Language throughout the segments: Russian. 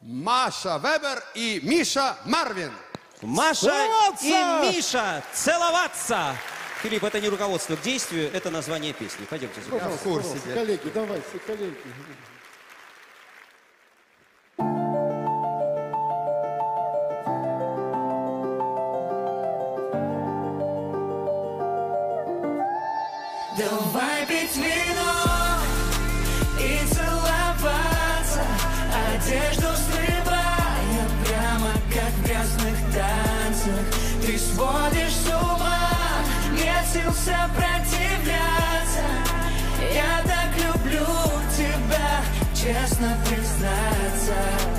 Маша Вебер и Миша Марвин. Маша Целоваться! и Миша, целоваться! Филипп, это не руководство к действию, это название песни. Пойдемте. Я в курсе. Коллеги, давайте, коллеги. Давай пить вино и целоваться, одежду срывая прямо как в грязных танцах. Ты сводишь с ума, нет сил сопротивляться. Я так люблю тебя, честно признаться.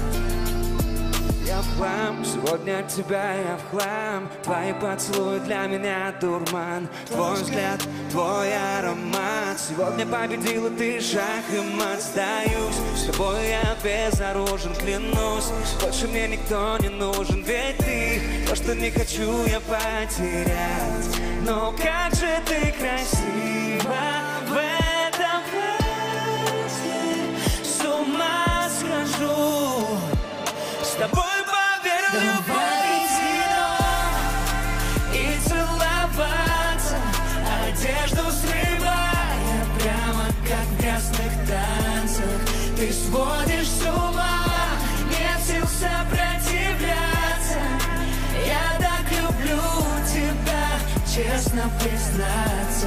Я в хлам, сегодня от тебя я в хлам. Твои поцелуи для меня дурман. Твой взгляд, твой аромат. Сегодня победила ты, шах и мат. Сдаюсь, с тобой я безоружен, клянусь. Больше мне никто не нужен, ведь ты то, что не хочу я потерять. Но как же ты красива в этом платье. С ума схожу. С тобой поверил любовь и целоваться, одежду срывая прямо как в грязных танцах. Ты сводишь с ума, нет сил сопротивляться. Я так люблю тебя, честно признаться.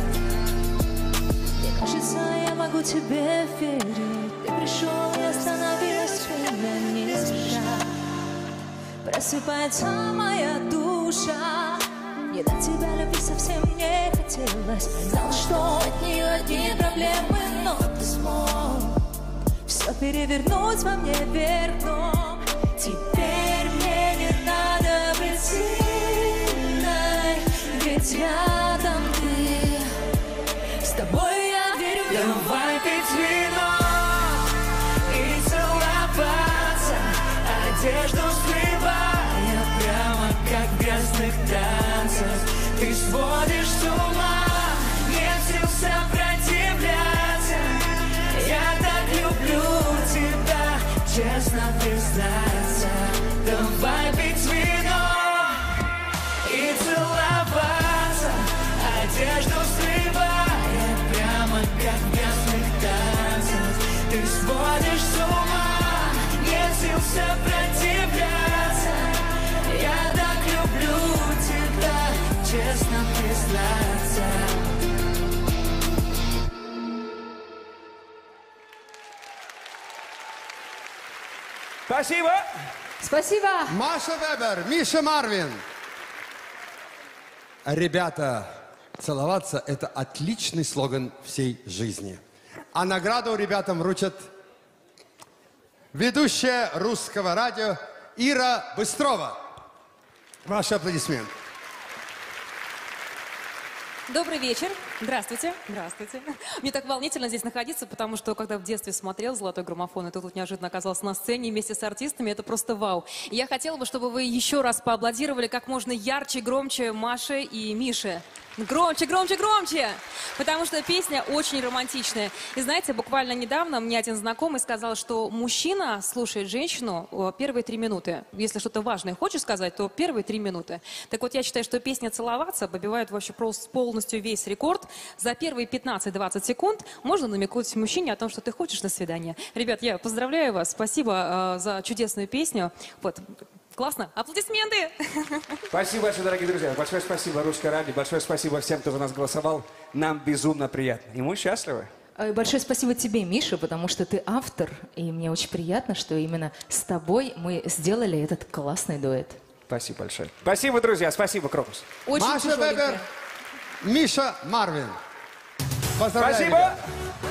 Мне кажется, я могу тебе верить. Ты пришел и остановилась время не спеша. Просыпается моя душа. Мне до тебя любви совсем не хотелось. Знала, что от нее одни проблемы, но ты смог все перевернуть во мне вверх дном. Теперь мне не надо быть сильной, ведь рядом ты. С тобой я верю. Давай пить вино и целоваться, одежду срывая прямо как в грязных танцах. Ты сводишь с ума, нет сил сопротивляться. Я так люблю тебя, честно признаться. Давай пить вино и целоваться, одежду срывая прямо как в грязных танцах. Ты сводишь с ума, нет сил сопротивляться. Я так люблю тебя, честно признаться. Спасибо! Спасибо. Маша Вебер, Миша Марвин. Ребята, целоваться – это отличный слоган всей жизни. А награду ребятам вручат ведущая русского радио Ира Быстрова. Ваши аплодисменты. Добрый вечер. Здравствуйте. Здравствуйте. Мне так волнительно здесь находиться, потому что, когда в детстве смотрел «Золотой граммофон», и тут неожиданно оказался на сцене вместе с артистами, это просто вау. И я хотела бы, чтобы вы еще раз поаплодировали как можно ярче, громче Маше и Мише. Громче, громче, громче! Потому что песня очень романтичная. И знаете, буквально недавно мне один знакомый сказал, что мужчина слушает женщину первые 3 минуты. Если что-то важное хочешь сказать, то первые 3 минуты. Так вот, я считаю, что песня «Целоваться» побивает вообще просто полностью весь рекорд. За первые 15-20 секунд можно намекнуть мужчине о том, что ты хочешь на свидание. Ребят, я поздравляю вас. Спасибо за чудесную песню. Вот. Классно. Аплодисменты! Спасибо большое, дорогие друзья. Большое спасибо Русской радио. Большое спасибо всем, кто за нас голосовал. Нам безумно приятно. И мы счастливы. Большое спасибо тебе, Миша, потому что ты автор. И мне очень приятно, что именно с тобой мы сделали этот классный дуэт. Спасибо большое. Спасибо, друзья. Спасибо, Крокус. Очень Маша тяжеленько. Вебер, Миша Марвин. Поздравляю, Спасибо. ребят.